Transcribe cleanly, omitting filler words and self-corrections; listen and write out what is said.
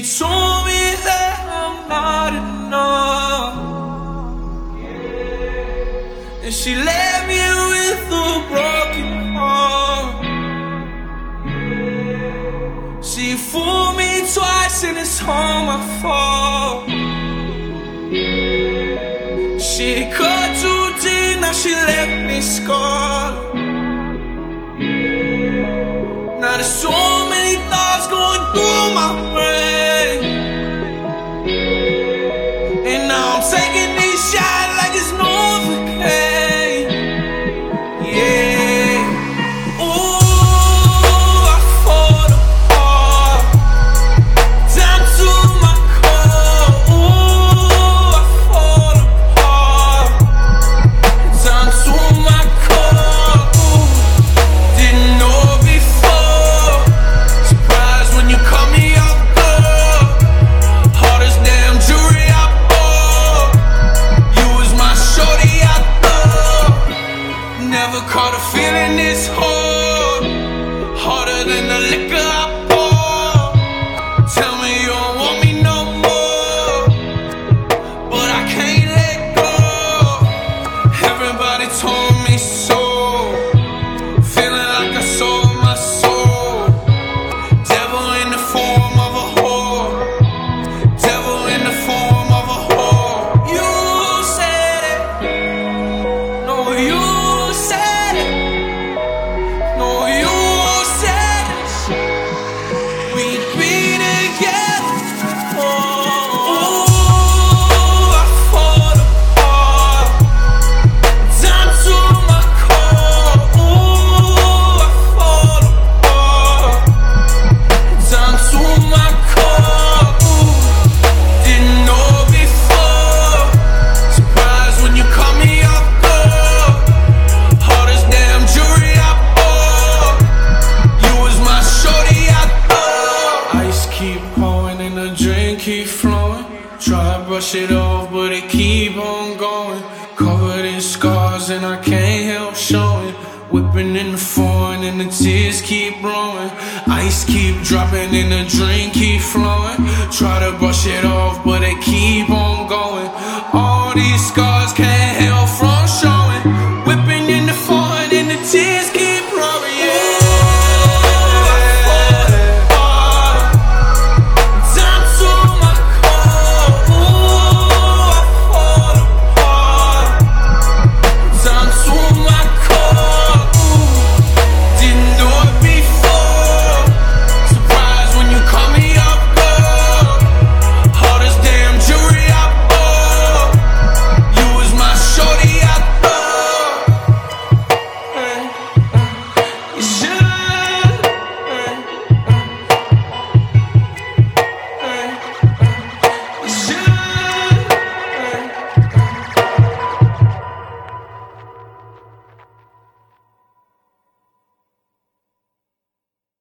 told me that I'm not enough, and she left me with a broken heart. She fooled me twice and it's all my fault. She cut too deep, now she left me scarred. Now there's so many thoughts going through my brain, and now I'm taking these shots like it's Novocaine. Yeah. Ooh, I fall apart, down to my core. Ooh, I fall apart, down to my core. Ooh, didn't know before. Surprised when you call me off guard. Hardest damn jewelry I bought. You was my shorty I thought. Never caught a feeling this hard, harder than the liquor I pour. Tell me you don't want me no more, but I can't let go. Everybody told me so, feeling like I sold my soul. Devil in the form of a whore, devil in the form of a whore. You said it, no you said it, no you said it. We'd be together. Ooh, I fall apart, down to my core. Ooh, I fall apart, down to my core. Ooh, didn't know before. Surprised when you call me off guard. Hardest damn jewelry I bought. You was my shorty I thought. Ice keep pouring and the drink keep flowing. Try to brush it off, but it keep on going. Covered in scars and I can't help showing. Whipping in the foreign and the tears keep blowing. Ice keep dropping and the drink keep flowing. Try to brush it off, but it keep on going. All these scars can't help from